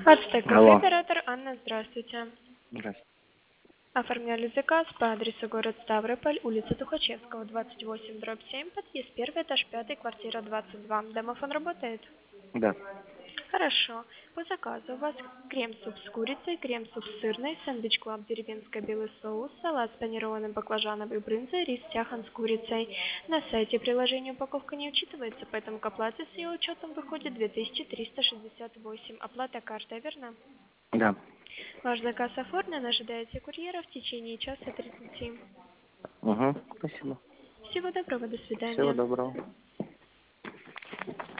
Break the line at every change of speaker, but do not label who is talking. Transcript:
Ацтек кафе,
Алло.
оператор Анна, здравствуйте.
Здравствуйте.
Оформляли заказ по адресу город Ставрополь, улица Тухачевского, 28/7, подъезд 1, этаж 5, квартира 22. Домофон работает?
Да.
Хорошо. По заказу у вас крем-суп с курицей, крем-суп с сырной, сэндвич клаб деревенское белый соус, салат с панированным баклажаном и брынзой, рис тяхан с курицей. На сайте приложения упаковка не учитывается, поэтому к оплате с ее учетом выходит 2368. Оплата картой, верно?
Да.
Ваш заказ оформлен, ожидаете курьера в течение часа 30.
Угу. Спасибо.
Всего доброго, до
Всего
свидания.
доброго.